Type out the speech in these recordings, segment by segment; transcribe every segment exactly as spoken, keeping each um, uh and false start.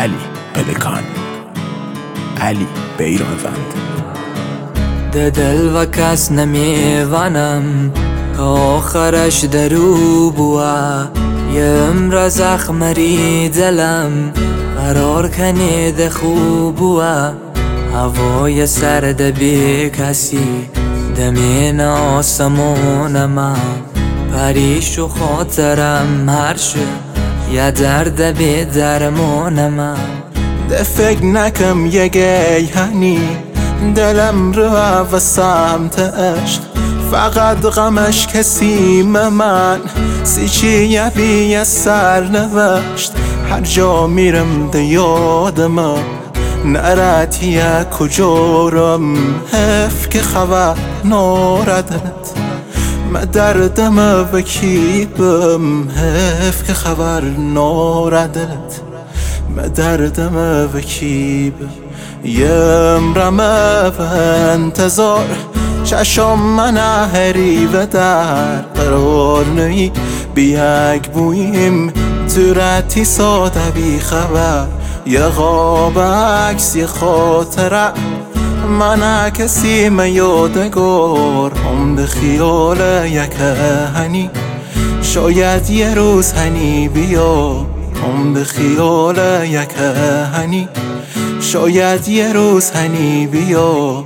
علی پلکان، علی بیرانوند. ده دل و کس نمیوانم که آخرش درو بوا، یه عمر زخمری دلم قرار کنی ده خوب بوا. هوای سرد بی کسی دمین آسمون من، پریش و خاطرم هر شب یه درد بی درمون من. ده فکر نکم یه گیهنی دلم رو و سمت عشق، فقط غمش کسیم من سیچی یه بی سر نوشت. هر جا میرم ده یادم نراتیه کجورم، حف که خبر ناردت ما دردم وکیبم، حف که خبر ناردت ما دردم وکیبم. یمرم و انتظار چشم من هری و در قرار نی بیگ بویم تورتی ساده بی خبر. یه غاب عکس یه خاطره من کسی میادگار، هم ده خیال یک هنی شاید یه روز هنی بیا، هم ده خیال یک هنی شاید یه روز هنی بیا.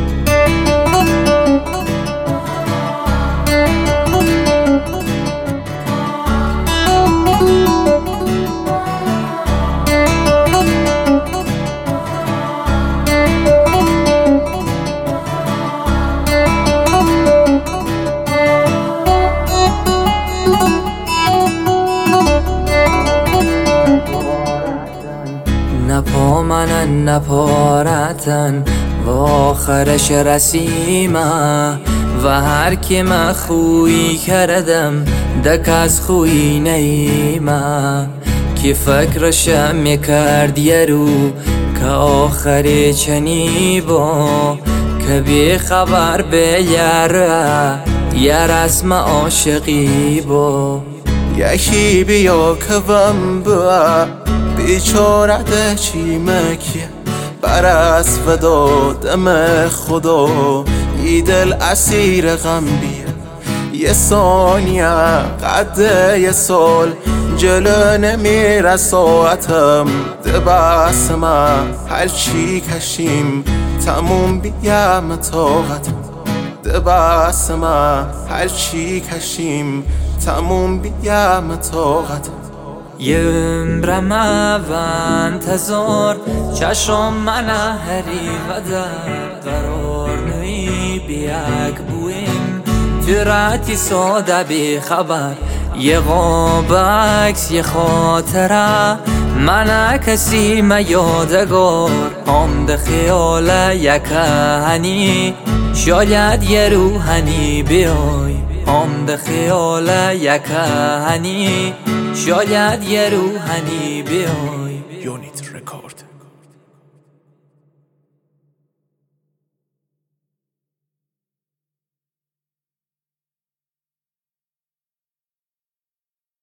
نپا منن نپارتن و آخرش رسیمه، و هر که من خویی کردم دک از خویی نیمه. که فکرشم میکرد یه رو که آخری چنی با، که بی خبر به یاره یه رسم عاشقی با. یکی بیا که بم با بیچاره ده چی مکیه بر از فدا دم خدا. ای دل اسیر غم بیه یه ثانیه قد یه سال جلو نمیره ساعتم. ده بس من هر چی کشیم تموم بیم طاقتم. ده بس من هر چی کشیم تموم بیم طاقتم. یه عمرم و انتظار چشم من هری و در قرار نی بیگ بویم تورتی ساده بی خبر. یه غاب عکس یه خاطره من کسی میادگار، هم ده خیال یک هنی شاید یه روحنی بیای. هم ده خیال یک هنی شاید یه روحنی بیای. یونیت رکورد.